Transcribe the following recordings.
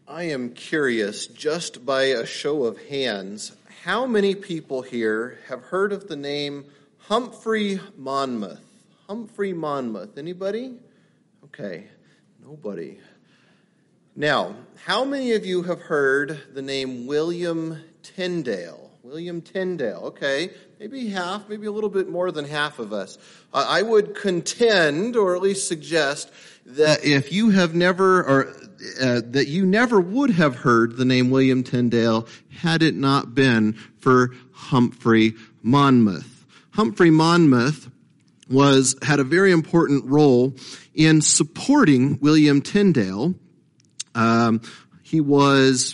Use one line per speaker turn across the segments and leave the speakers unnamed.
I am curious, just by a show of hands, how many people here have heard of the name Humphrey Monmouth? Humphrey Monmouth. Anybody? Okay, nobody. Now, how many of you have heard the name William Tyndale? William Tyndale, okay, maybe half, maybe a little bit more than half of us. I would contend, or at least suggest, that if you have never, or that you never would have heard the name William Tyndale had it not been for Humphrey Monmouth. Humphrey Monmouth had a very important role in supporting William Tyndale. He was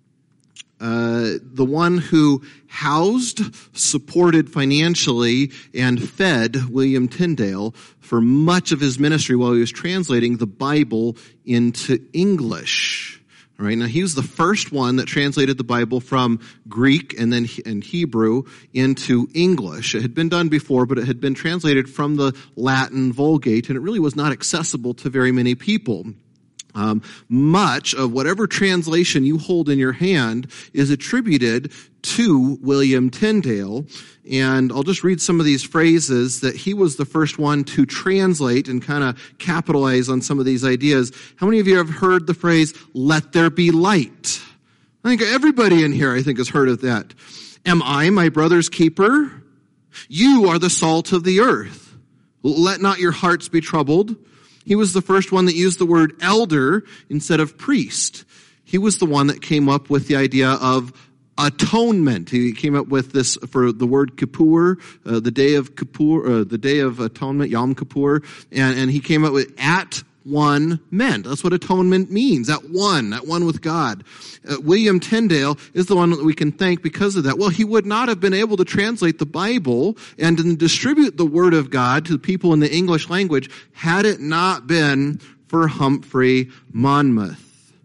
the one who housed, supported financially, and fed William Tyndale for much of his ministry while he was translating the Bible into English. All right, now he was the first one that translated the Bible from Greek and Hebrew into English. It had been done before, but it had been translated from the Latin Vulgate, and it really was not accessible to very many people. Much of whatever translation you hold in your hand is attributed to William Tyndale, and I'll just read some of these phrases that he was the first one to translate and kind of capitalize on some of these ideas. How many of you have heard the phrase, "Let there be light"? I think everybody in here, has heard of that. "Am I my brother's keeper? You are the salt of the earth. Let not your hearts be troubled." He was the first one that used the word elder instead of priest. He was the one that came up with the idea of atonement. He came up with this for the word Kippur, the day of Kippur, the day of atonement, Yom Kippur, and he came up with at one meant. That's what atonement means, at one with God. William Tyndale is the one that we can thank because of that. Well, he would not have been able to translate the Bible and distribute the Word of God to people in the English language had it not been for Humphrey Monmouth.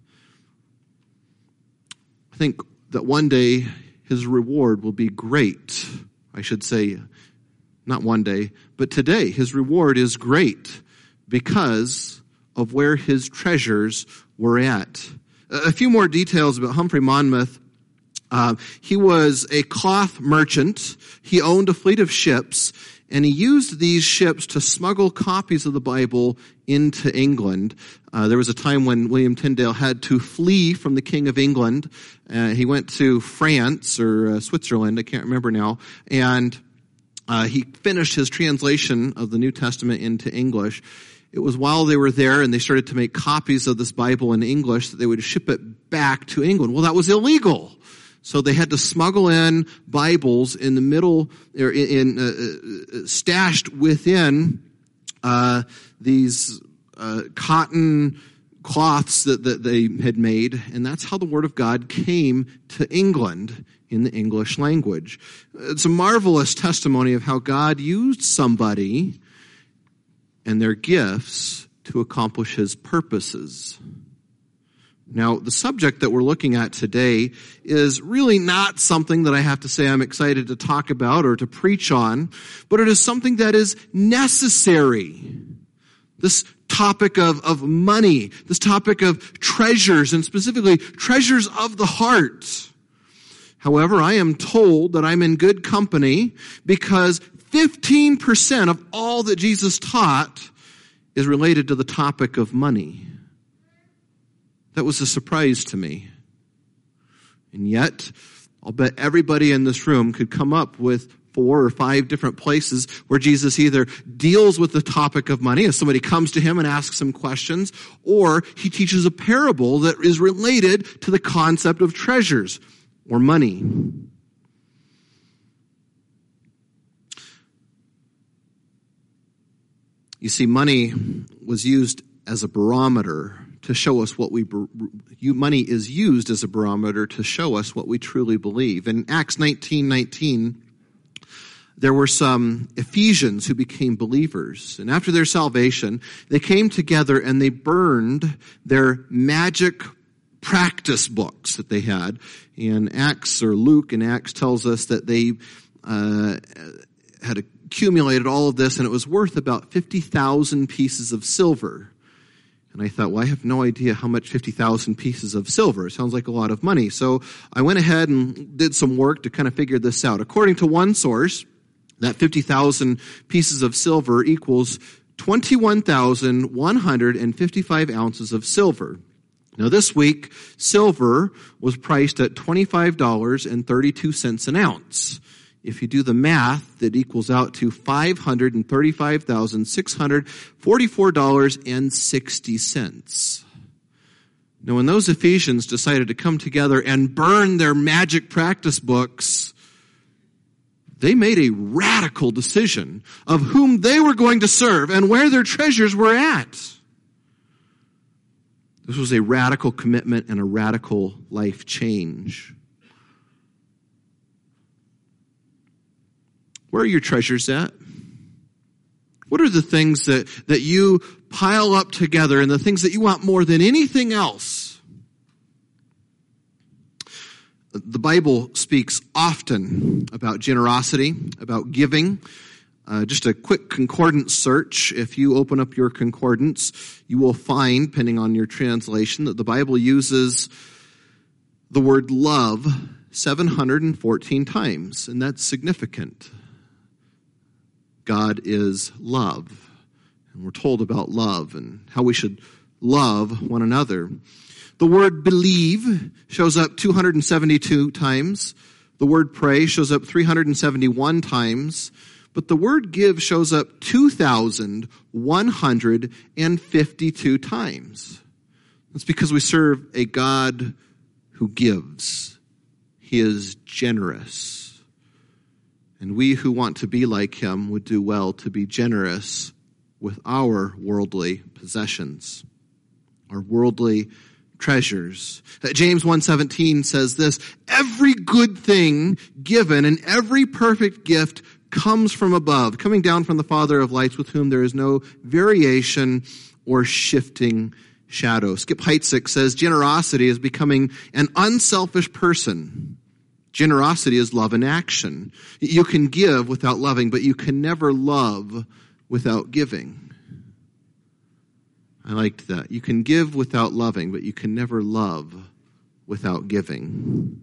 I think that one day his reward will be great. I should say, not one day, but today his reward is great because of where his treasures were at. A few more details about Humphrey Monmouth. He was a cloth merchant. He owned a fleet of ships, and he used these ships to smuggle copies of the Bible into England. There was a time when William Tyndale had to flee from the King of England. He went to France or Switzerland, I can't remember now, and he finished his translation of the New Testament into English. It was while they were there and they started to make copies of this Bible in English that they would ship it back to England. Well, that was illegal. So they had to smuggle in Bibles in the middle, or stashed within these cotton cloths that they had made. And that's how the Word of God came to England in the English language. It's a marvelous testimony of how God used somebody and their gifts to accomplish his purposes. Now, the subject that we're looking at today is really not something that I have to say I'm excited to talk about or to preach on, but it is something that is necessary. This topic of money, this topic of treasures, and specifically treasures of the heart. However, I am told that I'm in good company because 15% of all that Jesus taught is related to the topic of money. That was a surprise to me. And yet, I'll bet everybody in this room could come up with 4 or 5 different places where Jesus either deals with the topic of money, as somebody comes to him and asks him questions, or he teaches a parable that is related to the concept of treasures or money. You see, money was used as a barometer to show us what money is used as a barometer to show us what we truly believe. In Acts 19:19, there were some Ephesians who became believers. And after their salvation, they came together and they burned their magic practice books that they had. And Luke in Acts tells us that they had accumulated all of this, and it was worth about 50,000 pieces of silver. And I thought, well, I have no idea how much 50,000 pieces of silver. Sounds like a lot of money. So I went ahead and did some work to kind of figure this out. According to one source, that 50,000 pieces of silver equals 21,155 ounces of silver. Now this week, silver was priced at $25.32 an ounce. If you do the math, that equals out to $535,644.60. Now when those Ephesians decided to come together and burn their magic practice books, they made a radical decision of whom they were going to serve and where their treasures were at. This was a radical commitment and a radical life change. Where are your treasures at? What are the things that you pile up together and the things that you want more than anything else? The Bible speaks often about generosity, about giving. Just a quick concordance search. If you open up your concordance, you will find, depending on your translation, that the Bible uses the word love 714 times, and that's significant. God is love, and we're told about love and how we should love one another. The word believe shows up 272 times. The word pray shows up 371 times. But the word give shows up 2,152 times. That's because we serve a God who gives. He is generous. And we who want to be like him would do well to be generous with our worldly possessions, our worldly treasures. James 1:17 says this, every good thing given and every perfect gift comes from above, coming down from the Father of lights, with whom there is no variation or shifting shadow. Skip Heitzig says generosity is becoming an unselfish person. Generosity is love in action. You can give without loving, but you can never love without giving. I liked that. You can give without loving, but you can never love without giving.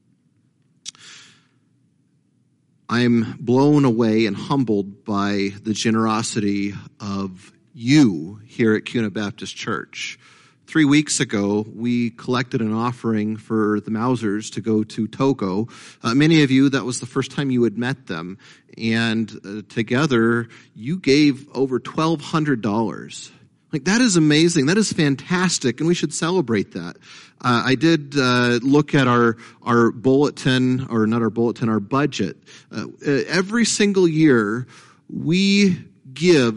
I'm blown away and humbled by the generosity of you here at Kuna Baptist Church. 3 weeks ago, we collected an offering for the Mausers to go to Togo. Many of you, that was the first time you had met them. And together, you gave over $1,200. Like, that is amazing. That is fantastic, and we should celebrate that. I did look at our bulletin, or not our bulletin, our budget. Every single year, we give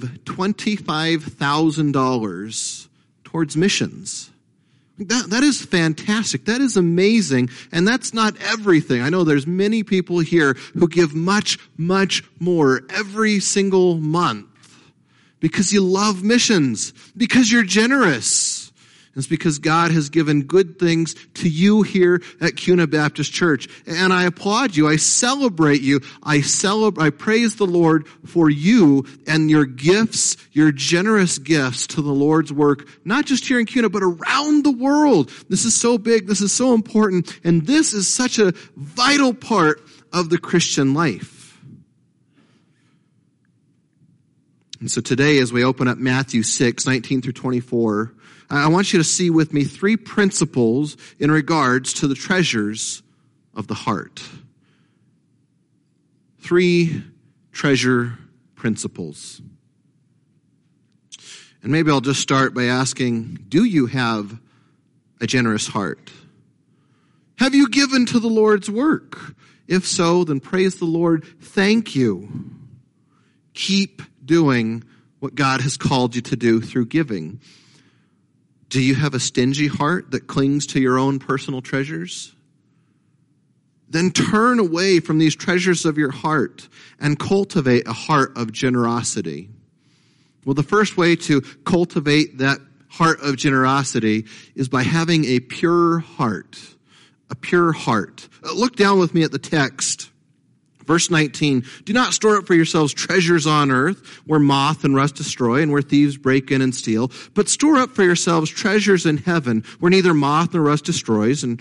$25,000 towards missions. That is fantastic. That is amazing. And that's not everything. I know there's many people here who give much, much more every single month because you love missions, because you're generous. It's because God has given good things to you here at Kuna Baptist Church. And I applaud you. I celebrate you. I praise the Lord for you and your gifts, your generous gifts to the Lord's work, not just here in Kuna, but around the world. This is so big. This is so important. And this is such a vital part of the Christian life. And so today, as we open up Matthew 6:19 through 24, I want you to see with me 3 principles in regards to the treasures of the heart. 3 treasure principles. And maybe I'll just start by asking, do you have a generous heart? Have you given to the Lord's work? If so, then praise the Lord. Thank you. Keep doing what God has called you to do through giving. Do you have a stingy heart that clings to your own personal treasures? Then turn away from these treasures of your heart and cultivate a heart of generosity. Well, the first way to cultivate that heart of generosity is by having a pure heart. A pure heart. Look down with me at the text Verse 19, do not store up for yourselves treasures on earth where moth and rust destroy and where thieves break in and steal, but store up for yourselves treasures in heaven where neither moth nor rust destroys and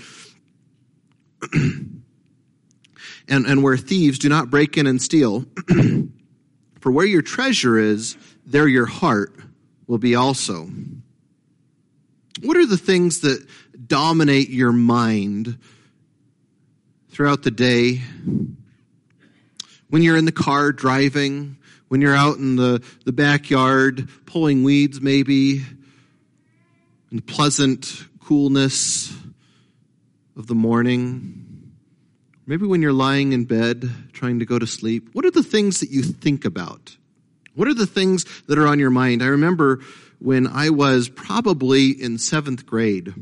where thieves do not break in and steal. For where your treasure is, there your heart will be also. What are the things that dominate your mind throughout the day? When you're in the car driving, when you're out in the backyard pulling weeds maybe, in the pleasant coolness of the morning, maybe when you're lying in bed trying to go to sleep, what are the things that you think about? What are the things that are on your mind? I remember when I was probably in 7th grade,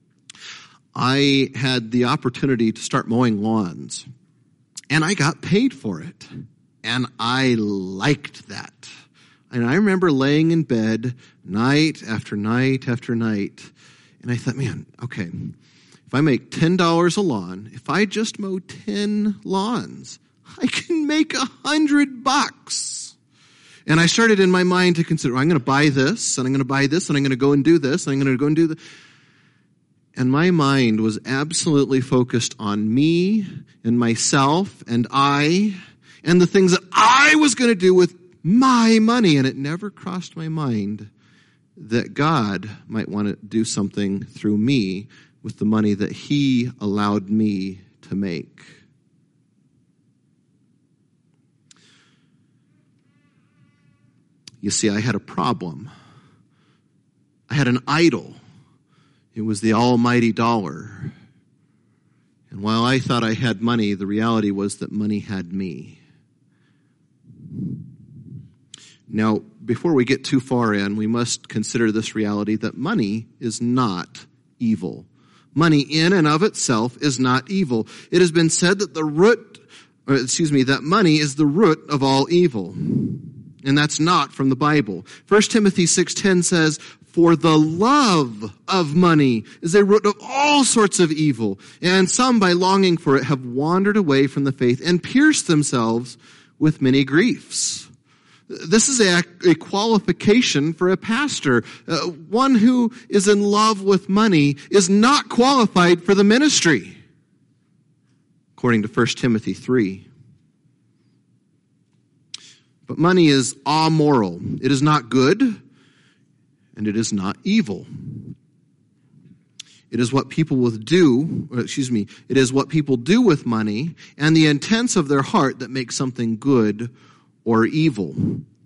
I had the opportunity to start mowing lawns. And I got paid for it. And I liked that. And I remember laying in bed night after night after night. And I thought, man, okay, if I make $10 a lawn, if I just mow 10 lawns, I can make $100. And I started in my mind to consider, I'm going to buy this, and I'm going to buy this, and I'm going to go and do this, and I'm going to go and do this. And my mind was absolutely focused on me and myself and I and the things that I was going to do with my money. And it never crossed my mind that God might want to do something through me with the money that He allowed me to make. You see, I had a problem. I had an idol. It was the almighty dollar. And while I thought I had money, the reality was that money had me. Now, before we get too far in, we must consider this reality that money is not evil. Money in and of itself is not evil. It has been said that that money is the root of all evil. And that's not from the Bible. 1 Timothy 6:10 says, for the love of money is a root of all sorts of evil, and some by longing for it have wandered away from the faith and pierced themselves with many griefs. This is a qualification for a pastor. One who is in love with money is not qualified for the ministry, according to 1 Timothy 3. But money is amoral. It is not good. And it is not evil. It is what people it is what people do with money and the intents of their heart that make something good or evil.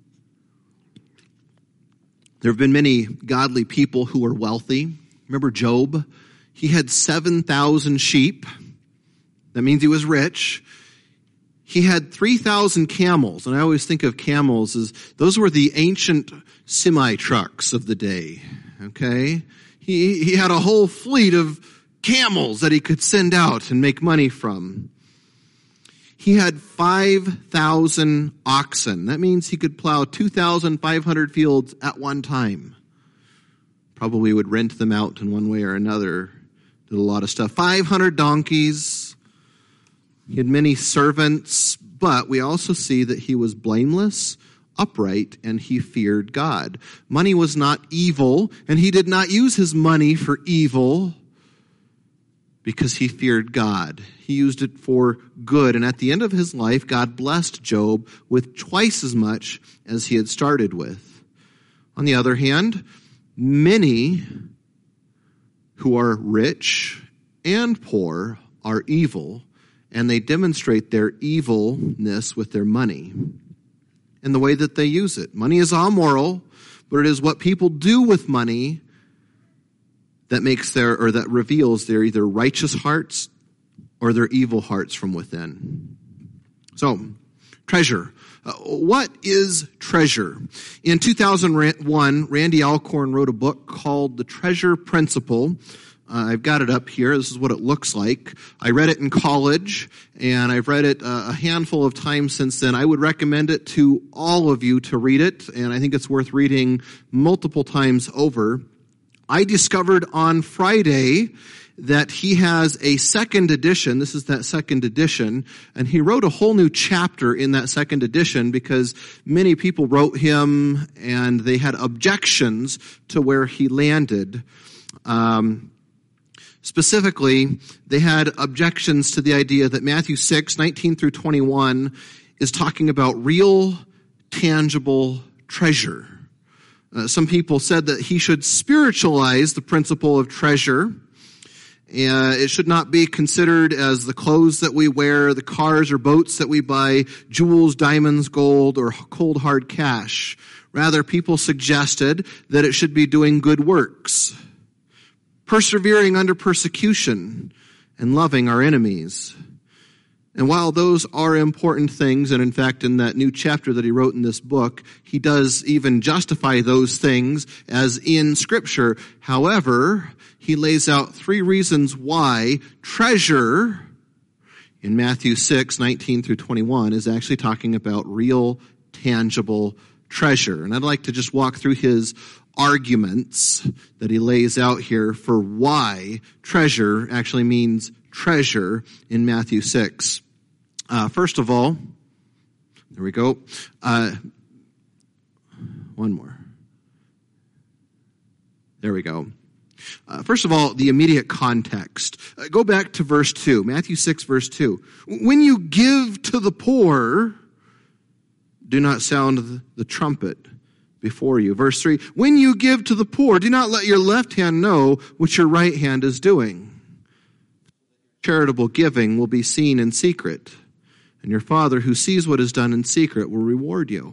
There have been many godly people who are wealthy. Remember Job? He had 7,000 sheep. That means he was rich. He had 3,000 camels, and I always think of camels as those were the ancient semi-trucks of the day, okay? He had a whole fleet of camels that he could send out and make money from. He had 5,000 oxen. That means he could plow 2,500 fields at one time. Probably would rent them out in one way or another. Did a lot of stuff. 500 donkeys. He had many servants, but we also see that he was blameless, upright, and he feared God. Money was not evil, and he did not use his money for evil because he feared God. He used it for good, and at the end of his life, God blessed Job with twice as much as he had started with. On the other hand, many who are rich and poor are evil, and they demonstrate their evilness with their money and the way that they use it. Money is amoral, but it is what people do with money that that reveals their either righteous hearts or their evil hearts from within. So, treasure. What is treasure? In 2001, Randy Alcorn wrote a book called The Treasure Principle. I've got it up here. This is what it looks like. I read it in college, and I've read it a handful of times since then. I would recommend it to all of you to read it, and I think it's worth reading multiple times over. I discovered on Friday that he has a second edition. This is that second edition. And he wrote a whole new chapter in that second edition because many people wrote him and they had objections to where he landed. Specifically, they had objections to the idea that Matthew 6:19 through 21 is talking about real, tangible treasure. Some people said that he should spiritualize the principle of treasure. It should not be considered as the clothes that we wear, the cars or boats that we buy, jewels, diamonds, gold, or cold hard cash. Rather, people suggested that it should be doing good works, persevering under persecution, and loving our enemies. And while those are important things, and in fact in that new chapter that he wrote in this book, he does even justify those things as in Scripture. However, he lays out 3 reasons why treasure in Matthew 6:19 through 21 is actually talking about real, tangible treasure. And I'd like to just walk through his arguments that he lays out here for why treasure actually means treasure in Matthew 6. First of all, there we go. One more. There we go. First of all, the immediate context. Go back to verse 2, Matthew 6, verse 2. When you give to the poor, do not sound the trumpet before you. Verse 3, when you give to the poor, do not let your left hand know what your right hand is doing. Charitable giving will be seen in secret, and your Father who sees what is done in secret will reward you.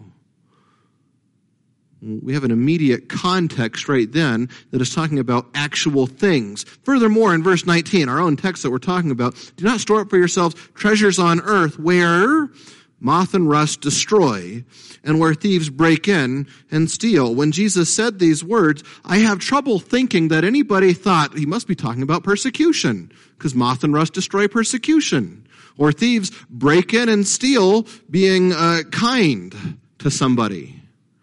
We have an immediate context right then that is talking about actual things. Furthermore, in verse 19, our own text that we're talking about, do not store up for yourselves treasures on earth where moth and rust destroy, and where thieves break in and steal. When Jesus said these words, I have trouble thinking that anybody thought he must be talking about persecution, because moth and rust destroy persecution. Or thieves break in and steal being kind to somebody.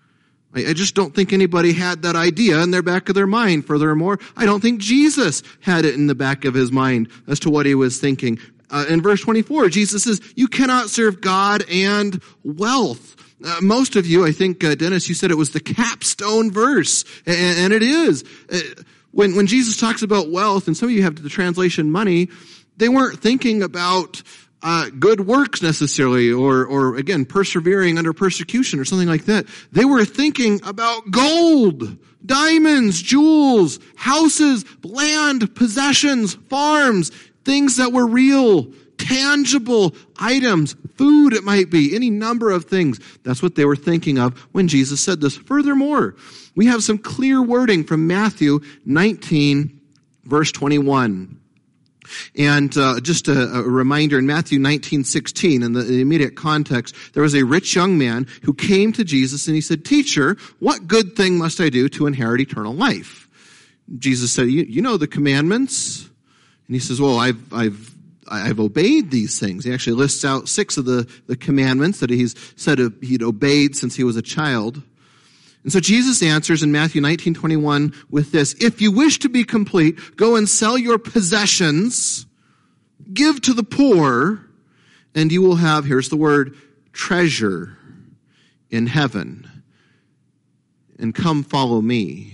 I just don't think anybody had that idea in their back of their mind. Furthermore, I don't think Jesus had it in the back of his mind as to what he was thinking. In verse 24, Jesus says, you cannot serve God and wealth. Most of you, I think, Dennis, you said it was the capstone verse, and it is. When Jesus talks about wealth, and some of you have the translation money, they weren't thinking about good works necessarily, or again, persevering under persecution or something like that. They were thinking about gold, diamonds, jewels, houses, land, possessions, farms, things that were real, tangible items, food it might be, any number of things. That's what they were thinking of when Jesus said this. Furthermore, we have some clear wording from Matthew 19, verse 21. And just a reminder, in Matthew 19:16, in the immediate context, there was a rich young man who came to Jesus and he said, Teacher, what good thing must I do to inherit eternal life? Jesus said, you know the commandments? And he says, well, I've obeyed these things. He actually lists out 6 of the commandments that he's said he'd obeyed since he was a child. And so Jesus answers in Matthew 19:21 with this, if you wish to be complete, go and sell your possessions, give to the poor, and you will have, here's the word, treasure in heaven. And come follow me.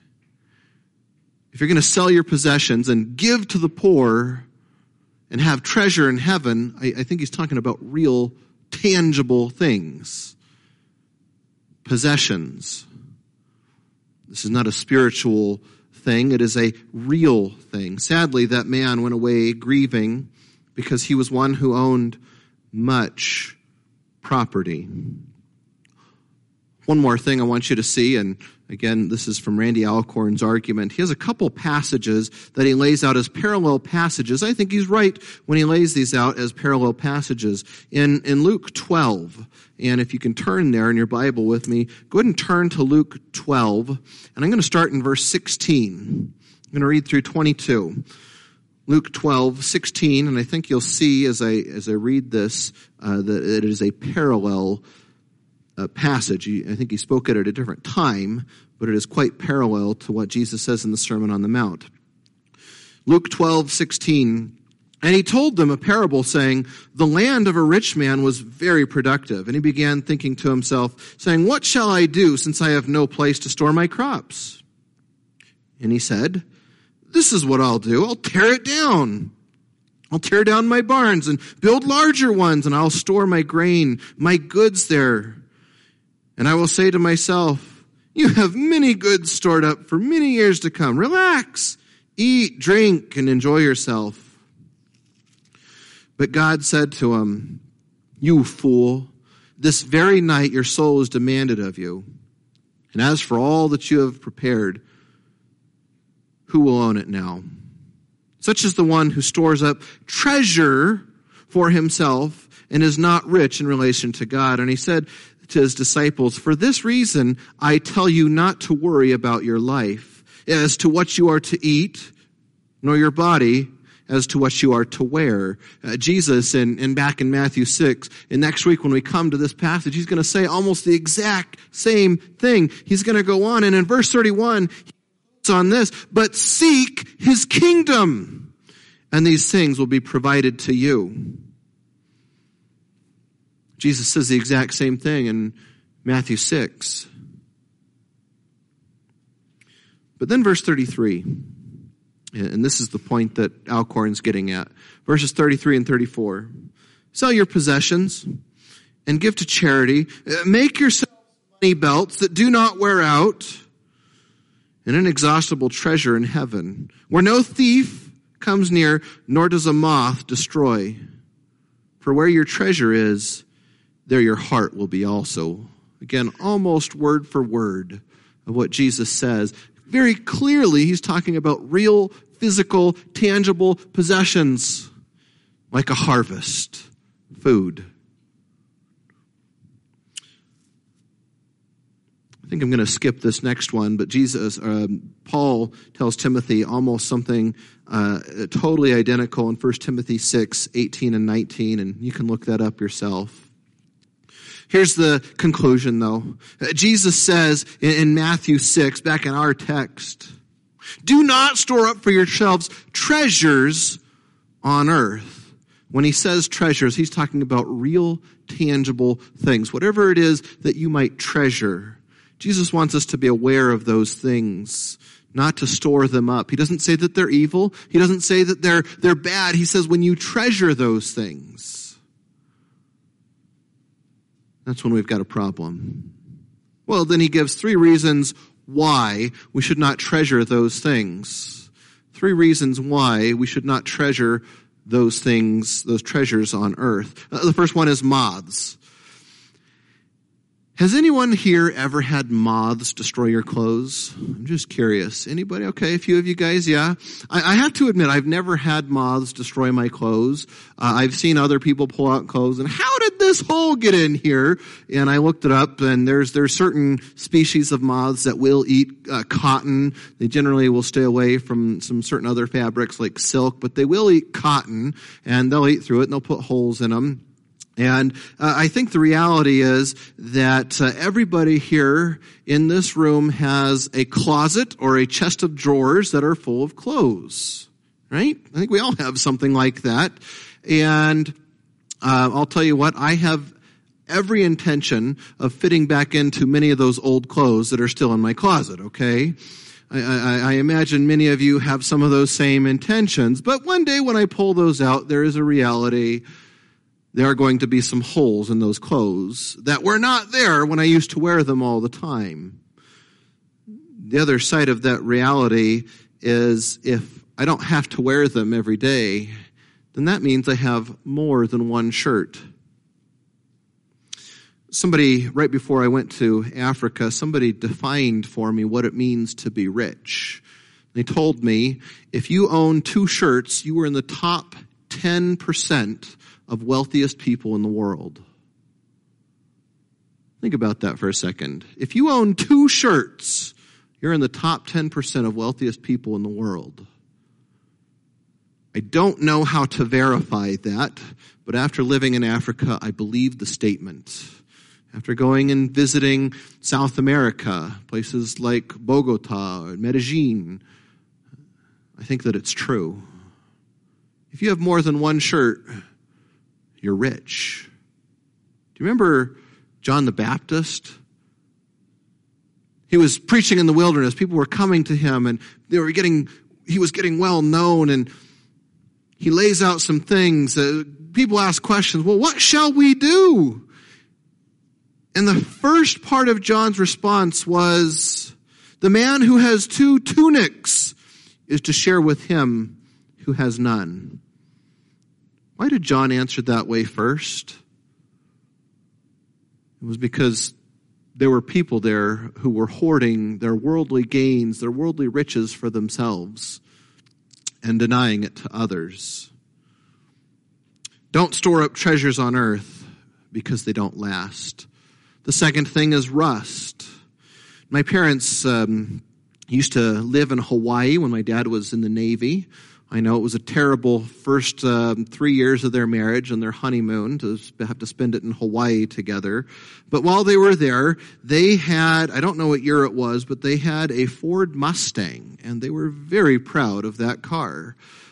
If you're going to sell your possessions and give to the poor and have treasure in heaven, I think he's talking about real, tangible things. Possessions. This is not a spiritual thing. It is a real thing. Sadly, that man went away grieving because he was one who owned much property. One more thing I want you to see, and again, this is from Randy Alcorn's argument. He has a couple passages that he lays out as parallel passages. I think he's right when he lays these out as parallel passages. In Luke 12, and if you can turn there in your Bible with me, go ahead and turn to Luke 12, and I'm going to start in verse 16. I'm going to read through 22. Luke 12:16, and I think you'll see as I read this that it is a parallel passage. I think he spoke it at a different time, but it is quite parallel to what Jesus says in the Sermon on the Mount. Luke 12:16. And he told them a parable saying, the land of a rich man was very productive. And he began thinking to himself, saying, what shall I do since I have no place to store my crops? And he said, this is what I'll do. I'll tear it down. I'll tear down my barns and build larger ones, and I'll store my grain, my goods there. And I will say to myself, you have many goods stored up for many years to come. Relax, eat, drink, and enjoy yourself. But God said to him, you fool, this very night your soul is demanded of you. And as for all that you have prepared, who will own it now? Such is the one who stores up treasure for himself and is not rich in relation to God. And he said to his disciples, for this reason I tell you not to worry about your life as to what you are to eat, nor your body as to what you are to wear. Jesus, and back in Matthew 6, and next week when we come to this passage, he's going to say almost the exact same thing. He's going to go on, and in verse 31, he puts on this, but seek his kingdom, and these things will be provided to you. Jesus says the exact same thing in Matthew 6. But then verse 33. And this is the point that Alcorn's getting at. Verses 33 and 34. Sell your possessions and give to charity. Make yourselves money belts that do not wear out, and an inexhaustible treasure in heaven, where no thief comes near, nor does a moth destroy. For where your treasure is, there your heart will be also. Again, almost word for word of what Jesus says. Very clearly, he's talking about real, physical, tangible possessions, like a harvest, food. I think I'm going to skip this next one, but Paul tells Timothy almost something totally identical in 1 Timothy 6:18 and 19, and you can look that up yourself. Here's the conclusion, though. Jesus says in Matthew 6, back in our text, do not store up for yourselves treasures on earth. When he says treasures, he's talking about real, tangible things. Whatever it is that you might treasure. Jesus wants us to be aware of those things, not to store them up. He doesn't say that they're evil. He doesn't say that they're bad. He says when you treasure those things, that's when we've got a problem. Well, then he gives 3 reasons why we should not treasure those things. 3 reasons why we should not treasure those things, those treasures on earth. The first one is moths. Has anyone here ever had moths destroy your clothes? I'm just curious. Anybody? Okay, a few of you guys, yeah. I have to admit, I've never had moths destroy my clothes. I've seen other people pull out clothes, and how did this hole get in here? And I looked it up, and there's certain species of moths that will eat cotton. They generally will stay away from some certain other fabrics like silk, but they will eat cotton, and they'll eat through it, and they'll put holes in them. And I think the reality is that everybody here in this room has a closet or a chest of drawers that are full of clothes, right? I think we all have something like that. And I'll tell you what, I have every intention of fitting back into many of those old clothes that are still in my closet, okay? I imagine many of you have some of those same intentions, but one day when I pull those out, there is a reality. There are going to be some holes in those clothes that were not there when I used to wear them all the time. The other side of that reality is if I don't have to wear them every day, then that means I have more than one shirt. Somebody, right before I went to Africa, somebody defined for me what it means to be rich. They told me, if you own 2 shirts, you were in the top 10% of wealthiest people in the world. Think about that for a second. If you own 2 shirts, you're in the top 10% of wealthiest people in the world. I don't know how to verify that, but after living in Africa, I believe the statement. After going and visiting South America, places like Bogota or Medellin, I think that it's true. If you have more than one shirt, you're rich. Do you remember John the Baptist? He was preaching in the wilderness. People were coming to him, and he was getting well known, and he lays out some things. People ask questions. Well, what shall we do? And the first part of John's response was, the man who has 2 tunics is to share with him who has none. Why did John answer that way first? It was because there were people there who were hoarding their worldly gains, their worldly riches for themselves, and denying it to others. Don't store up treasures on earth because they don't last. The second thing is rust. My parents used to live in Hawaii when my dad was in the Navy. I know it was a terrible first 3 years of their marriage and their honeymoon to have to spend it in Hawaii together. But while they were there, they had, I don't know what year it was, but they had a Ford Mustang, and they were very proud of that car.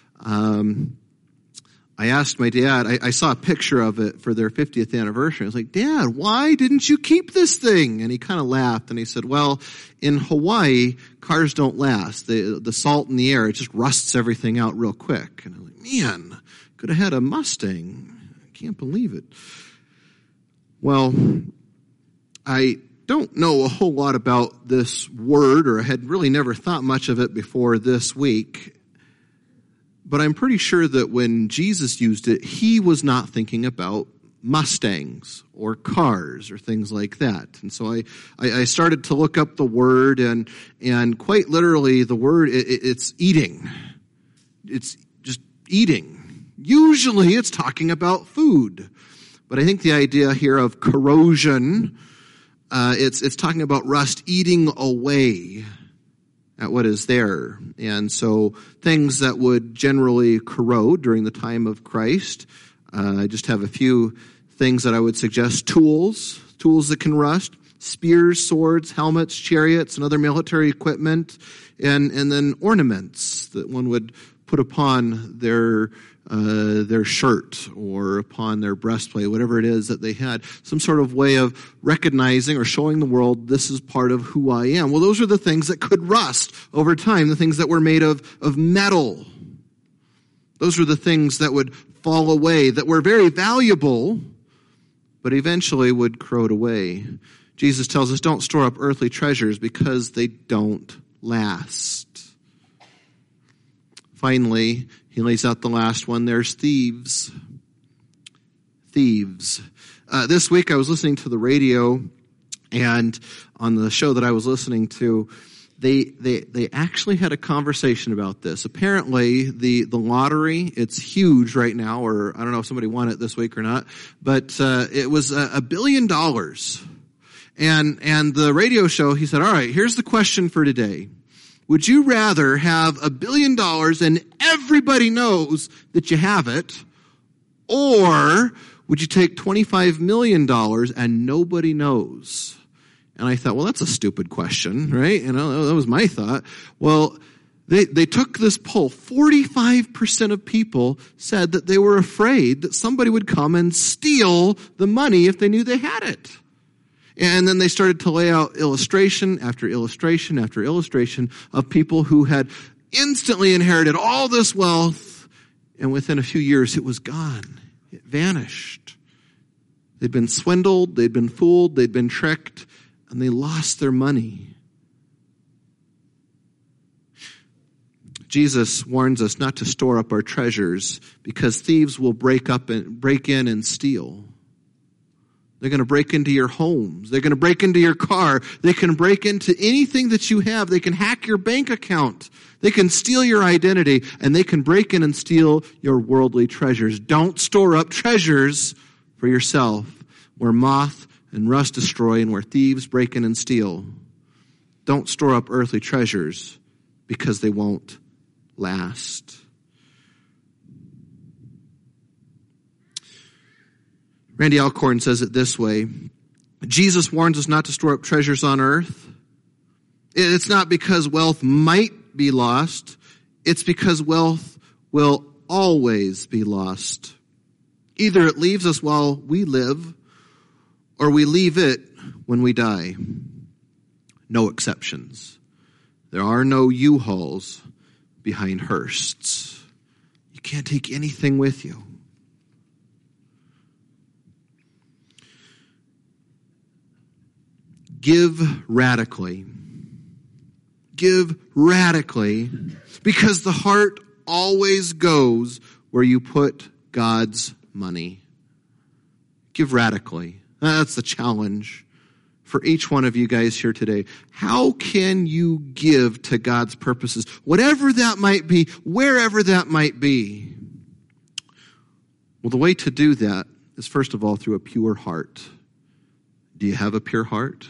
I asked my dad, I saw a picture of it for their 50th anniversary. I was like, Dad, why didn't you keep this thing? And he kind of laughed and he said, well, in Hawaii, cars don't last. The salt in the air, it just rusts everything out real quick. And I'm like, man, could have had a Mustang. I can't believe it. Well, I don't know a whole lot about this word, or I had really never thought much of it before this week. But I'm pretty sure that when Jesus used it, he was not thinking about Mustangs or cars or things like that. And so I started to look up the word, and quite literally the word, it's eating. It's just eating. Usually it's talking about food. But I think the idea here of corrosion, it's talking about rust eating away at what is there. And so things that would generally corrode during the time of Christ, I just have a few things that I would suggest. Tools that can rust, spears, swords, helmets, chariots, and other military equipment, and then ornaments that one would put upon their shirt or upon their breastplate, whatever it is that they had, some sort of way of recognizing or showing the world, this is part of who I am. Well, those are the things that could rust over time, the things that were made of metal. Those are the things that would fall away, that were very valuable, but eventually would corrode away. Jesus tells us, don't store up earthly treasures because they don't last. Finally, he lays out the last one. There's thieves. Thieves. This week I was listening to the radio, and on the show that I was listening to, they actually had a conversation about this. Apparently, the lottery, it's huge right now, or I don't know if somebody won it this week or not, but it was $1 billion. And the radio show, he said, all right, here's the question for today. Would you rather have $1 billion and everybody knows that you have it, or would you take $25 million and nobody knows? And I thought, well, that's a stupid question, right? You know, that was my thought. Well, they took this poll. 45% of people said that they were afraid that somebody would come and steal the money if they knew they had it. And then they started to lay out illustration after illustration after illustration of people who had instantly inherited all this wealth, and within a few years it was gone. It vanished. They'd been swindled, they'd been fooled, they'd been tricked, and they lost their money. Jesus warns us not to store up our treasures because thieves will break in and steal. They're going to break into your homes. They're going to break into your car. They can break into anything that you have. They can hack your bank account. They can steal your identity, and they can break in and steal your worldly treasures. Don't store up treasures for yourself where moth and rust destroy and where thieves break in and steal. Don't store up earthly treasures because they won't last. Randy Alcorn says it this way. Jesus warns us not to store up treasures on earth. It's not because wealth might be lost. it's because wealth will always be lost. Either it leaves us while we live, or we leave it when we die. No exceptions. There are no U-Hauls behind hearses. You can't take anything with you. Give radically. Give radically, because the heart always goes where you put God's money. Give radically. That's the challenge for each one of you guys here today. How can you give to God's purposes? Whatever that might be, wherever that might be. Well, the way to do that is first of all through a pure heart. Do you have a pure heart?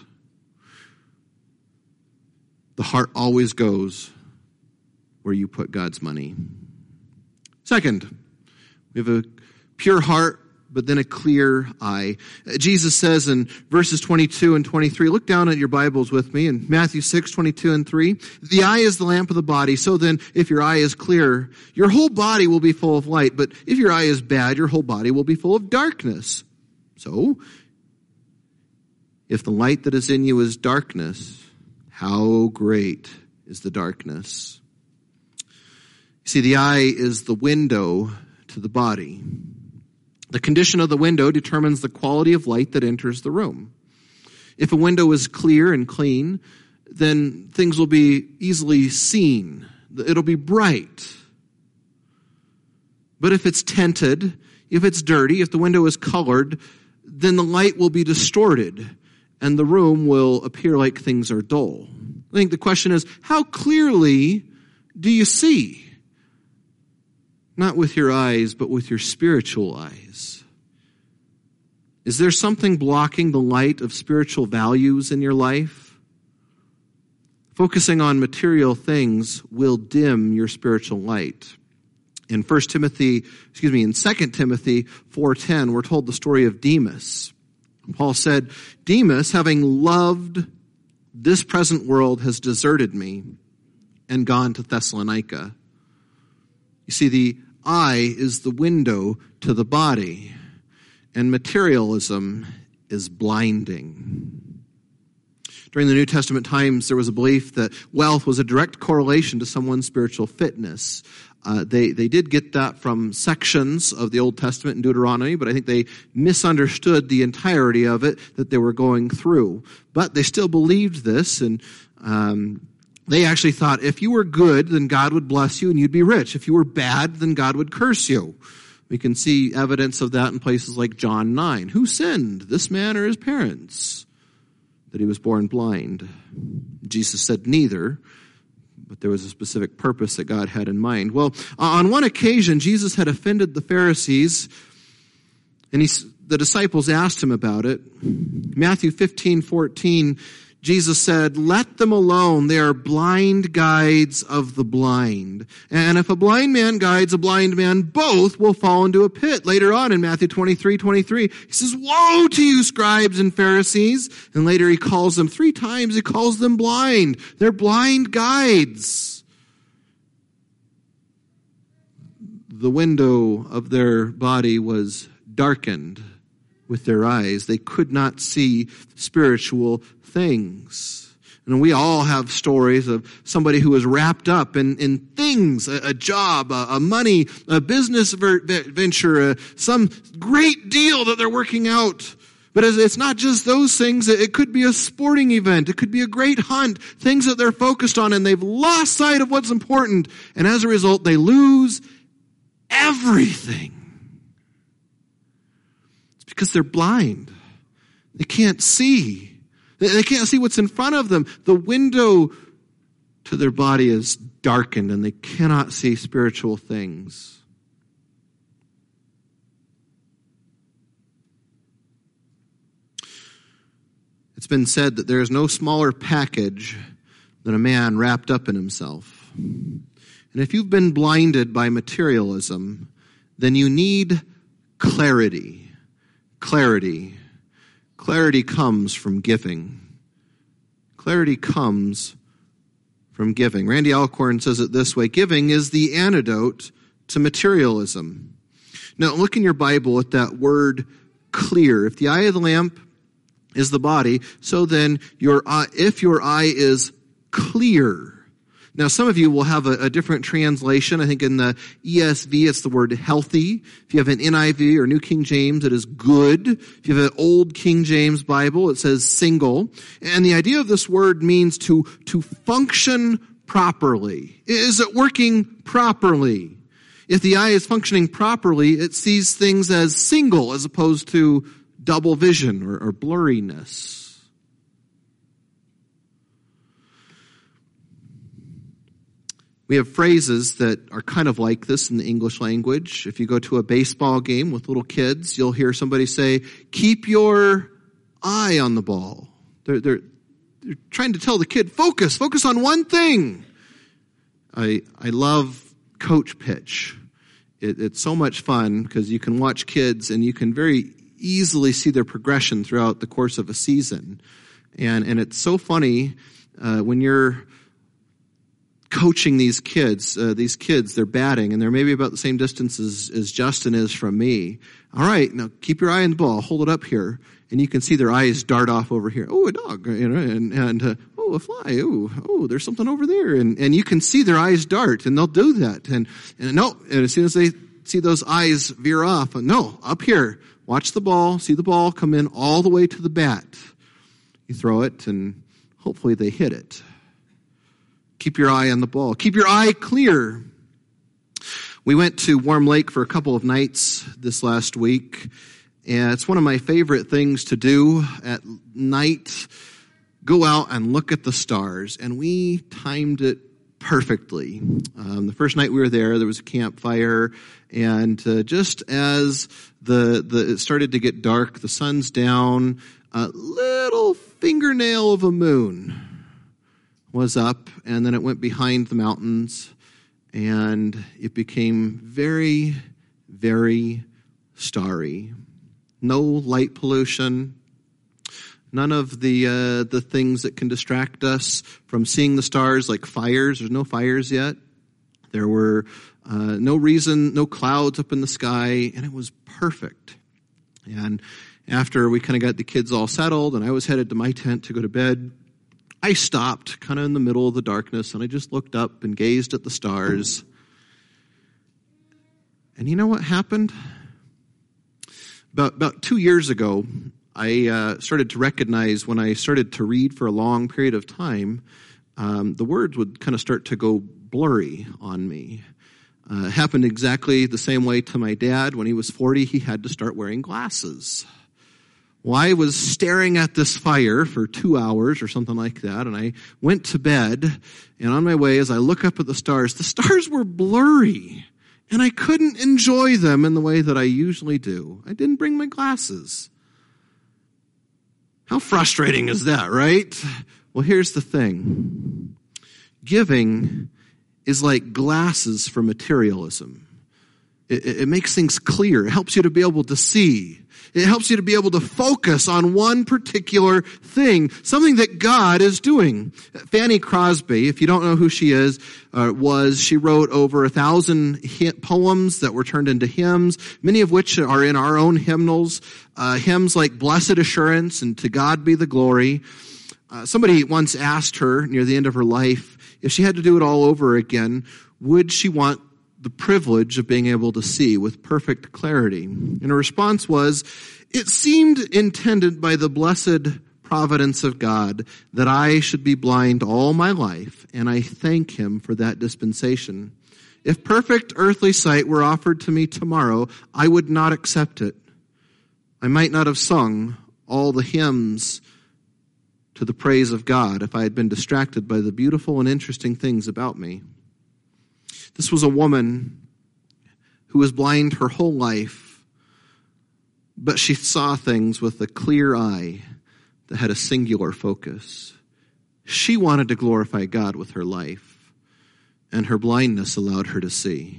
The heart always goes where you put God's money. Second, we have a pure heart, but then a clear eye. Jesus says in verses 22 and 23, look down at your Bibles with me in Matthew 6, 22 and 3. The eye is the lamp of the body. So then, if your eye is clear, your whole body will be full of light. But if your eye is bad, your whole body will be full of darkness. So, if the light that is in you is darkness, how great is the darkness? You see, the eye is the window to the body. The condition of the window determines the quality of light that enters the room. If a window is clear and clean, then things will be easily seen. It'll be bright. But if it's tinted, if it's dirty, if the window is colored, then the light will be distorted and the room will appear like things are dull. I think the question is, how clearly do you see? Not with your eyes, but with your spiritual eyes. Is there something blocking the light of spiritual values in your life? Focusing on material things will dim your spiritual light. In 2 Timothy 4:10, we're told the story of Demas. Paul said, Demas, having loved this present world, has deserted me and gone to Thessalonica. You see, the eye is the window to the body, and materialism is blinding. During the New Testament times, there was a belief that wealth was a direct correlation to someone's spiritual fitness. They did get that from sections of the Old Testament and Deuteronomy, but I think they misunderstood the entirety of it that they were going through. But they still believed this, and they actually thought if you were good, then God would bless you and you'd be rich. If you were bad, then God would curse you. We can see evidence of that in places like John 9. Who sinned, this man or his parents, that he was born blind? Jesus said neither. But there was a specific purpose that God had in mind. Well, on one occasion, Jesus had offended the Pharisees, and the disciples asked him about it. Matthew 15:14, Jesus said, let them alone. They are blind guides of the blind. And if a blind man guides a blind man, both will fall into a pit. Later on in Matthew 23:23, he says, woe to you, scribes and Pharisees. And later he calls them 3 times, he calls them blind. They're blind guides. The window of their body was darkened with their eyes. They could not see spiritual things. And we all have stories of somebody who is wrapped up in things, a job, a money, a business venture, some great deal that they're working out. But it's not just those things. It could be a sporting event. It could be a great hunt, things that they're focused on, and they've lost sight of what's important. And as a result, they lose everything. It's because they're blind. They can't see. They can't see what's in front of them. The window to their body is darkened and they cannot see spiritual things. It's been said that there is no smaller package than a man wrapped up in himself. And if you've been blinded by materialism, then you need clarity. Clarity. Clarity comes from giving. Clarity comes from giving. Randy Alcorn says it this way: giving is the antidote to materialism. Now, look in your Bible at that word clear. If the eye of the lamp is the body, so then if your eye is clear. Now, some of you will have a different translation. I think in the ESV, it's the word healthy. If you have an NIV or New King James, it is good. If you have an Old King James Bible, it says single. And the idea of this word means to function properly. Is it working properly? If the eye is functioning properly, it sees things as single as opposed to double vision or blurriness. We have phrases that are kind of like this in the English language. If you go to a baseball game with little kids, you'll hear somebody say, keep your eye on the ball. They're trying to tell the kid, focus on one thing. I love coach pitch. It's so much fun because you can watch kids and you can very easily see their progression throughout the course of a season. And it's so funny when you're coaching these kids, they're batting, and they're maybe about the same distance as Justin is from me. All right, now keep your eye on the ball. Hold it up here, and you can see their eyes dart off over here. Oh, a dog, and oh, a fly. Oh, there's something over there, and you can see their eyes dart, and they'll do that. And as soon as they see those eyes veer off, no, up here. Watch the ball. See the ball come in all the way to the bat. You throw it, and hopefully they hit it. Keep your eye on the ball. Keep your eye clear. We went to Warm Lake for a couple of nights this last week, and it's one of my favorite things to do at night. Go out and look at the stars, and we timed it perfectly. The first night we were there was a campfire, and just as it started to get dark, the sun's down, a little fingernail of a moon was up, and then it went behind the mountains, and it became very, very starry. No light pollution, none of the things that can distract us from seeing the stars, like fires. There's no fires yet. There were no clouds up in the sky, and it was perfect. And after we kind of got the kids all settled, and I was headed to my tent to go to bed, I stopped kind of in the middle of the darkness, and I just looked up and gazed at the stars. And you know what happened? About 2 years ago, I started to recognize when I started to read for a long period of time, the words would kind of start to go blurry on me. It happened exactly the same way to my dad. When he was 40, he had to start wearing glasses. Well, I was staring at this fire for 2 hours or something like that, and I went to bed, and on my way, as I look up at the stars were blurry, and I couldn't enjoy them in the way that I usually do. I didn't bring my glasses. How frustrating is that, right? Well, here's the thing. Giving is like glasses for materialism. It makes things clear. It helps you to be able to see. It helps you to be able to focus on one particular thing, something that God is doing. Fanny Crosby, if you don't know who she is, she wrote over 1,000 poems that were turned into hymns, many of which are in our own hymnals, hymns like Blessed Assurance and To God Be the Glory. Somebody once asked her near the end of her life, if she had to do it all over again, would she want the privilege of being able to see with perfect clarity? And her response was, it seemed intended by the blessed providence of God that I should be blind all my life, and I thank him for that dispensation. If perfect earthly sight were offered to me tomorrow, I would not accept it. I might not have sung all the hymns to the praise of God if I had been distracted by the beautiful and interesting things about me. This was a woman who was blind her whole life, but she saw things with a clear eye that had a singular focus. She wanted to glorify God with her life, and her blindness allowed her to see.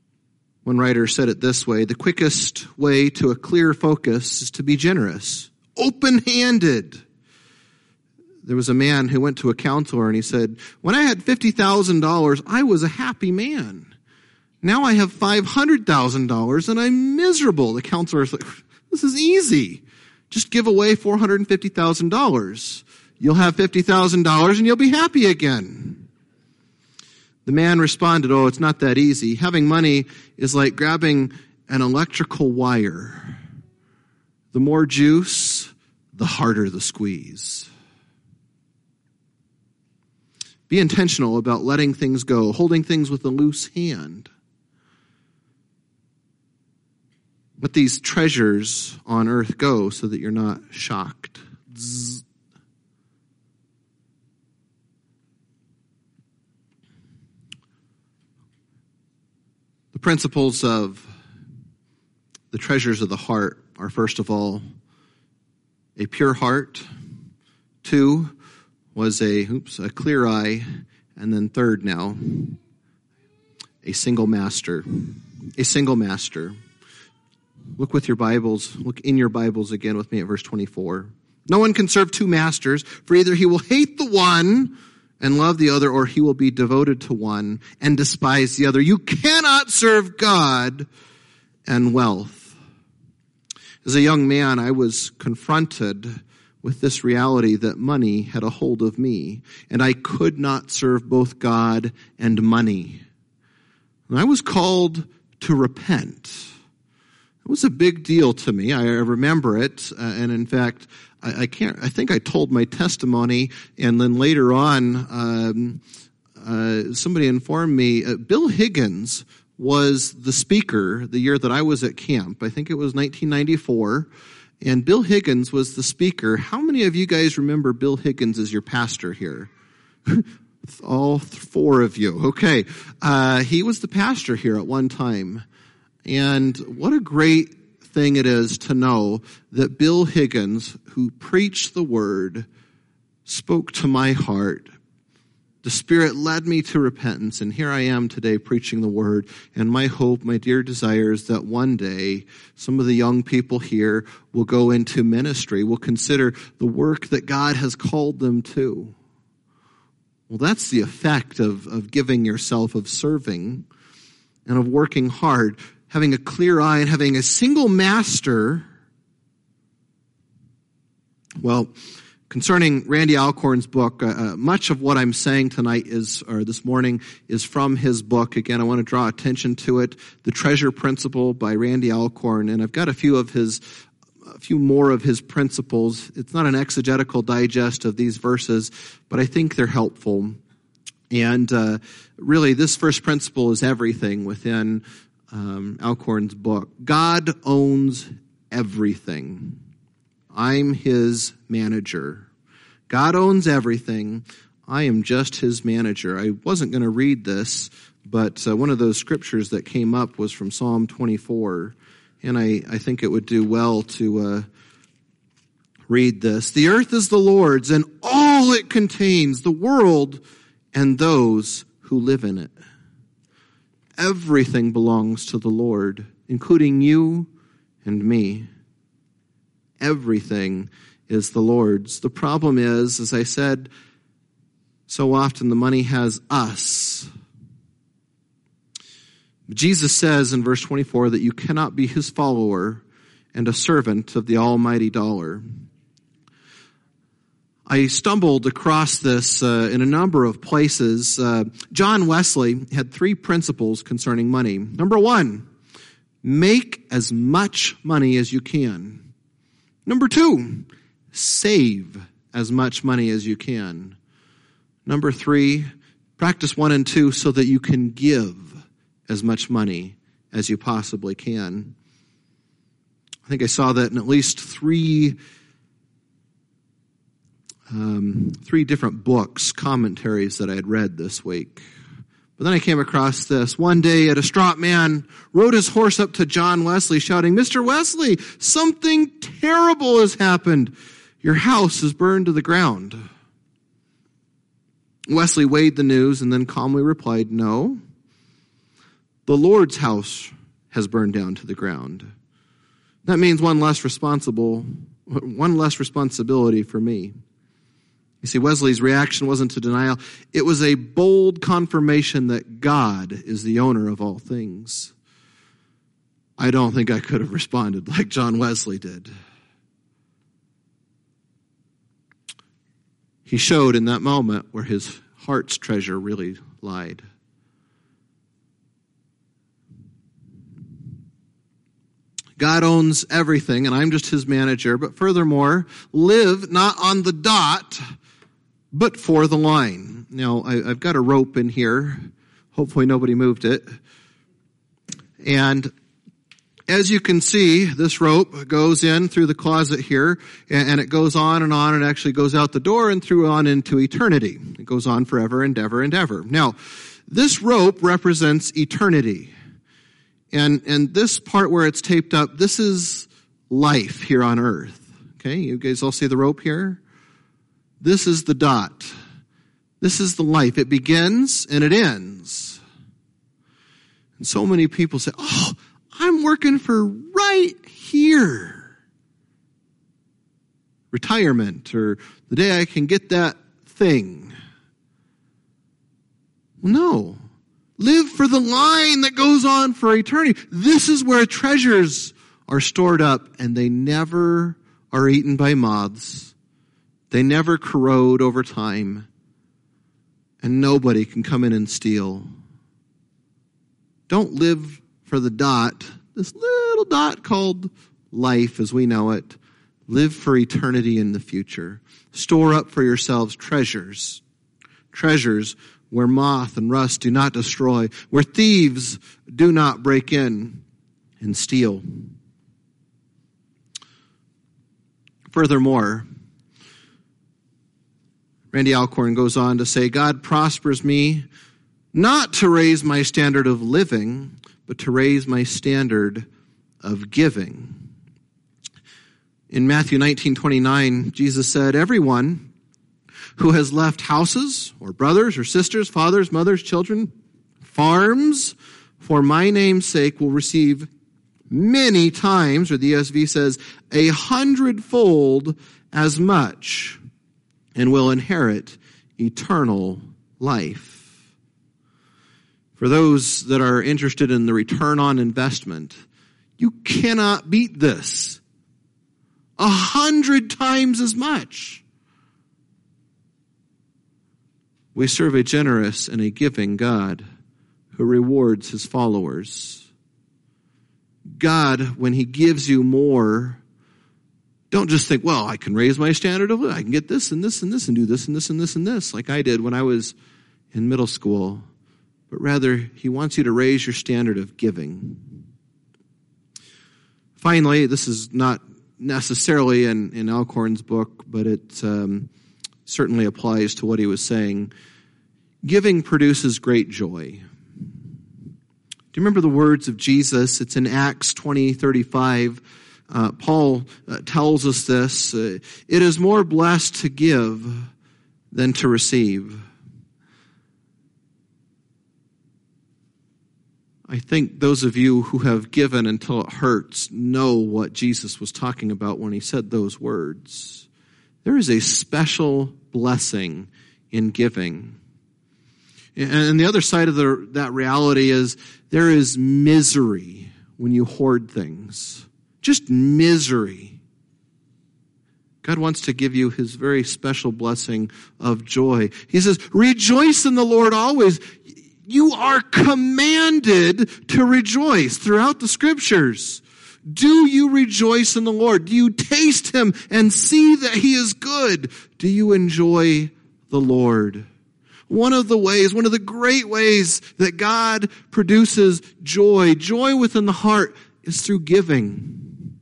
One writer said it this way: the quickest way to a clear focus is to be generous. open-handed. There was a man who went to a counselor and he said, when I had $50,000, I was a happy man. Now I have $500,000 and I'm miserable. The counselor is like, this is easy. Just give away $450,000. You'll have $50,000 and you'll be happy again. The man responded, oh, it's not that easy. Having money is like grabbing an electrical wire. The more juice, the harder the squeeze. Be intentional about letting things go, holding things with a loose hand. Let these treasures on earth go so that you're not shocked. Zzz. The principles of the treasures of the heart are, first of all, a pure heart. 2 was a clear eye. And then third now, a single master. A single master. Look with your Bibles, look in your Bibles again with me at verse 24. No one can serve 2 masters, for either he will hate the one and love the other, or he will be devoted to one and despise the other. You cannot serve God and wealth. As a young man, I was confronted with this reality that money had a hold of me, and I could not serve both God and money. And I was called to repent. It was a big deal to me. I remember it, and in fact, I think I told my testimony, and then later on, somebody informed me, Bill Higgins was the speaker the year that I was at camp. I think it was 1994, and Bill Higgins was the speaker. How many of you guys remember Bill Higgins as your pastor here? All 4 of you. Okay. He was the pastor here at one time. And what a great thing it is to know that Bill Higgins, who preached the word, spoke to my heart. The Spirit led me to repentance, and here I am today preaching the word. And my hope, my dear desire, is that one day some of the young people here will go into ministry, will consider the work that God has called them to. Well, that's the effect of giving yourself, of serving, and of working hard. Having a clear eye and having a single master. Well, concerning Randy Alcorn's book, much of what I'm saying tonight this morning is from his book. Again, I want to draw attention to it, The Treasure Principle by Randy Alcorn, and I've got a few more of his principles. It's not an exegetical digest of these verses, but I think they're helpful. And really, this first principle is everything within Alcorn's book. God owns everything. I'm his manager. God owns everything. I am just his manager. I wasn't going to read this, but one of those scriptures that came up was from Psalm 24, and I think it would do well to read this. The earth is the Lord's and all it contains, the world and those who live in it. Everything belongs to the Lord, including you and me. Everything is the Lord's. The problem is, as I said, so often the money has us. Jesus says in verse 24 that you cannot be his follower and a servant of the almighty dollar. I stumbled across this in a number of places. John Wesley had 3 principles concerning money. Number 1, make as much money as you can. Number 2, save as much money as you can. Number 3, practice 1 and 2 so that you can give as much money as you possibly can. I think I saw that in at least 3 different books, commentaries that I had read this week. But then I came across this. One day, a distraught man rode his horse up to John Wesley, shouting, "Mr. Wesley, something terrible has happened. Your house is burned to the ground." Wesley weighed the news and then calmly replied, "No, the Lord's house has burned down to the ground." That means one less responsible one less responsibility for me. You see, Wesley's reaction wasn't to denial. It was a bold confirmation that God is the owner of all things. I don't think I could have responded like John Wesley did. He showed in that moment where his heart's treasure really lied. God owns everything, and I'm just his manager. But furthermore, live not on the dot, but for the line. Now, I've got a rope in here. Hopefully nobody moved it. And as you can see, this rope goes in through the closet here, and it goes on, and actually goes out the door and through on into eternity. It goes on forever and ever and ever. Now, this rope represents eternity. And this part where it's taped up, this is life here on earth. Okay, you guys all see the rope here? This is the dot. This is the life. It begins and it ends. And so many people say, oh, I'm working for right here. Retirement, or the day I can get that thing. Well, no. Live for the line that goes on for eternity. This is where treasures are stored up, and they never are eaten by moths. They never corrode over time, and nobody can come in and steal. Don't live for the dot, this little dot called life as we know it. Live for eternity in the future. Store up for yourselves treasures. Treasures where moth and rust do not destroy, where thieves do not break in and steal. Furthermore, Randy Alcorn goes on to say, God prospers me not to raise my standard of living, but to raise my standard of giving. In Matthew 19:29, Jesus said, everyone who has left houses or brothers or sisters, fathers, mothers, children, farms, for my name's sake will receive many times, or the ESV says, 100-fold as much, and will inherit eternal life. For those that are interested in the return on investment, you cannot beat this. 100 times as much. We serve a generous and a giving God who rewards his followers. God, when he gives you more, don't just think, well, I can raise my standard of living. I can get this and this and this and do this and this and this and this, like I did when I was in middle school. But rather, he wants you to raise your standard of giving. Finally, this is not necessarily in Alcorn's book, but it certainly applies to what he was saying. Giving produces great joy. Do you remember the words of Jesus? It's in Acts 20:35. Paul tells us this. It is more blessed to give than to receive. I think those of you who have given until it hurts know what Jesus was talking about when he said those words. There is a special blessing in giving. And the other side of that reality is there is misery when you hoard things. Just misery. God wants to give you his very special blessing of joy. He says, rejoice in the Lord always. You are commanded to rejoice throughout the scriptures. Do you rejoice in the Lord? Do you taste him and see that he is good? Do you enjoy the Lord? One of the great ways that God produces joy within the heart, is through giving.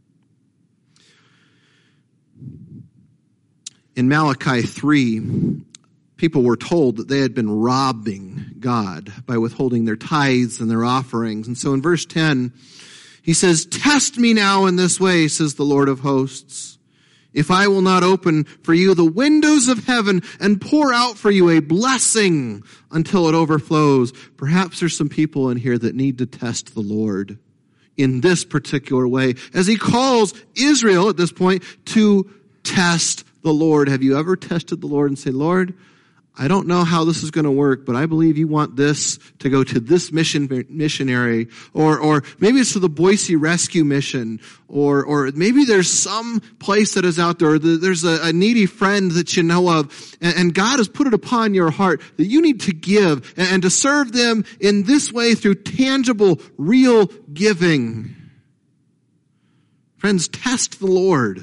In Malachi 3, people were told that they had been robbing God by withholding their tithes and their offerings. And so in verse 10, he says, test me now in this way, says the Lord of hosts, if I will not open for you the windows of heaven and pour out for you a blessing until it overflows. Perhaps there's some people in here that need to test the Lord. in this particular way, as he calls Israel at this point to test the Lord. Have you ever tested the Lord and say, Lord, I don't know how this is going to work, but I believe you want this to go to this missionary, or maybe it's to the Boise Rescue Mission, or maybe there's some place that is out there, there's a needy friend that you know of, and God has put it upon your heart that you need to give and to serve them in this way through tangible, real giving. Friends, test the Lord.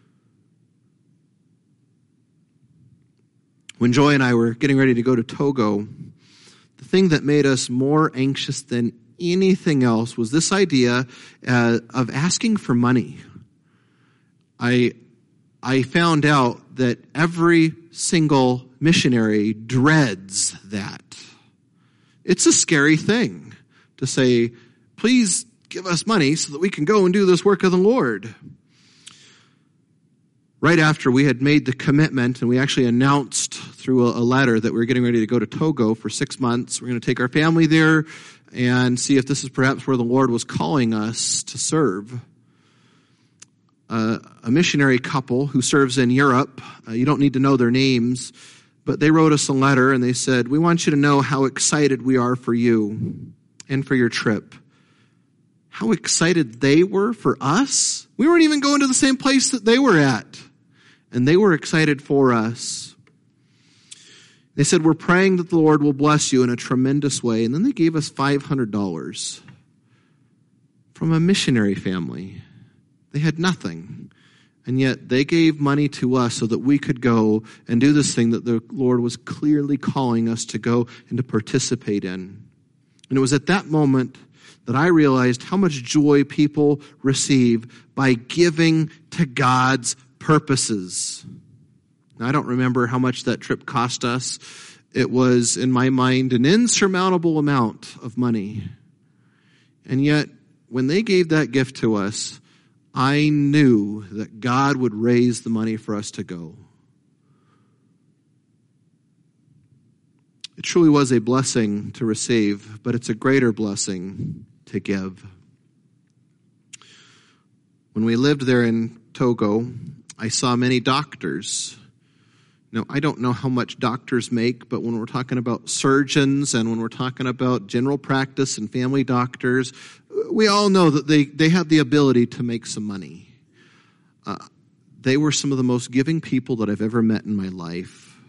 When Joy and I were getting ready to go to Togo, the thing that made us more anxious than anything else was this idea of asking for money. I found out that every single missionary dreads that. It's a scary thing to say, please give us money so that we can go and do this work of the Lord. Right after we had made the commitment, and we actually announced through a letter that we were getting ready to go to Togo for 6 months. We're going to take our family there and see if this is perhaps where the Lord was calling us to serve. A missionary couple who serves in Europe, you don't need to know their names, but they wrote us a letter and they said, we want you to know how excited we are for you and for your trip. How excited they were for us. We weren't even going to the same place that they were at. And they were excited for us. They said, we're praying that the Lord will bless you in a tremendous way. And then they gave us $500 from a missionary family. They had nothing. And yet they gave money to us so that we could go and do this thing that the Lord was clearly calling us to go and to participate in. And it was at that moment that I realized how much joy people receive by giving to God's purposes. Now, I don't remember how much that trip cost us. It was, in my mind, an insurmountable amount of money. And yet, when they gave that gift to us, I knew that God would raise the money for us to go. It truly was a blessing to receive, but it's a greater blessing to give. When we lived there in Togo, I saw many doctors. Now, I don't know how much doctors make, but when we're talking about surgeons and when we're talking about general practice and family doctors, we all know that they have the ability to make some money. They were some of the most giving people that I've ever met in my life.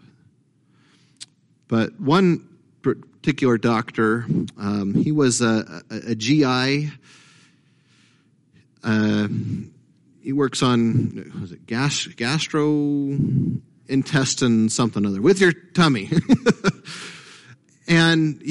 But one particular doctor, he was a GI. He works on, was it gastrointestine something or other, with your tummy. And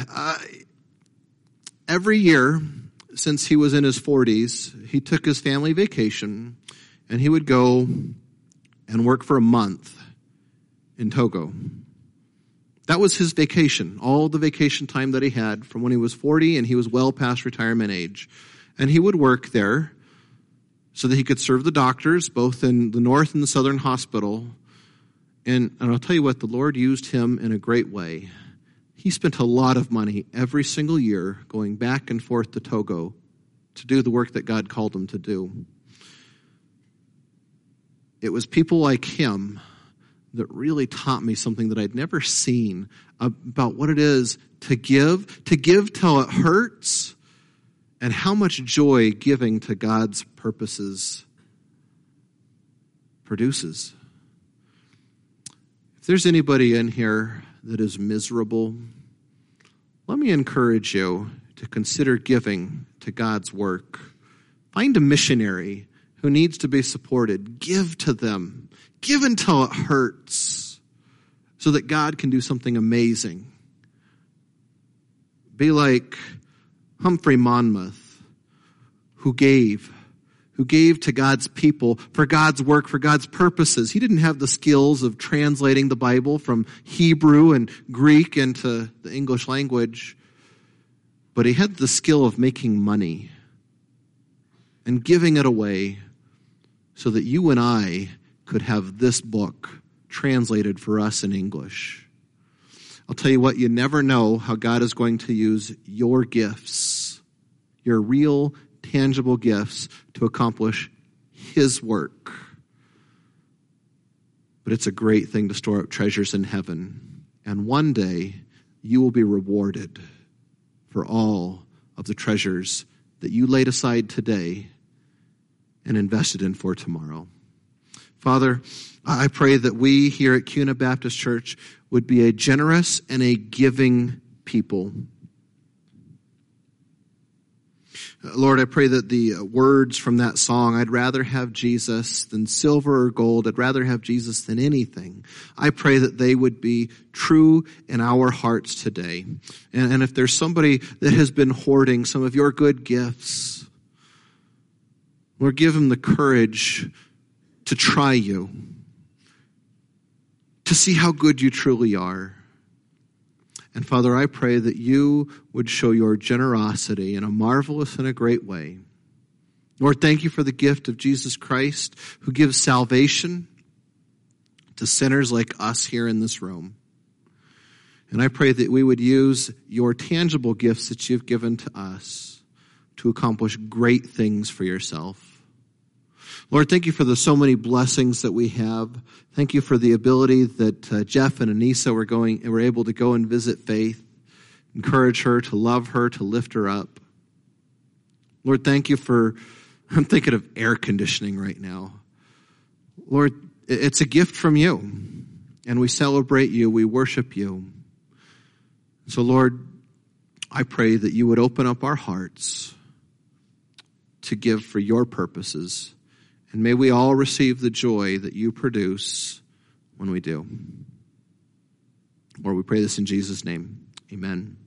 every year since he was in his 40s, he took his family vacation and he would go and work for a month in Togo. That was his vacation, all the vacation time that he had from when he was 40 and he was well past retirement age. And he would work there so that he could serve the doctors, both in the north and the southern hospital. And I'll tell you what, the Lord used him in a great way. He spent a lot of money every single year going back and forth to Togo to do the work that God called him to do. It was people like him that really taught me something that I'd never seen about what it is to give till it hurts, and how much joy giving to God's purposes produces. If there's anybody in here that is miserable, let me encourage you to consider giving to God's work. Find a missionary who needs to be supported. Give to them. Give until it hurts so that God can do something amazing. Be like Humphrey Monmouth, who gave to God's people, for God's work, for God's purposes. He didn't have the skills of translating the Bible from Hebrew and Greek into the English language, but he had the skill of making money and giving it away so that you and I could have this book translated for us in English. I'll tell you what, you never know how God is going to use your gifts, your real, tangible gifts to accomplish his work. But it's a great thing to store up treasures in heaven. And one day, you will be rewarded for all of the treasures that you laid aside today and invested in for tomorrow. Father, I pray that we here at Kuna Baptist Church would be a generous and a giving people. Lord, I pray that the words from that song, I'd rather have Jesus than silver or gold, I'd rather have Jesus than anything, I pray that they would be true in our hearts today. And if there's somebody that has been hoarding some of your good gifts, Lord, give them the courage to try you, to see how good you truly are. And Father, I pray that you would show your generosity in a marvelous and a great way. Lord, thank you for the gift of Jesus Christ, who gives salvation to sinners like us here in this room. And I pray that we would use your tangible gifts that you've given to us to accomplish great things for yourself. Lord, thank you for the so many blessings that we have. Thank you for the ability that Jeff and Anissa were able to go and visit Faith, encourage her, to love her, to lift her up. Lord, thank you for, I'm thinking of air conditioning right now. Lord, it's a gift from you, and we celebrate you, we worship you. So Lord, I pray that you would open up our hearts to give for your purposes. And may we all receive the joy that you produce when we do. Lord, we pray this in Jesus' name. Amen.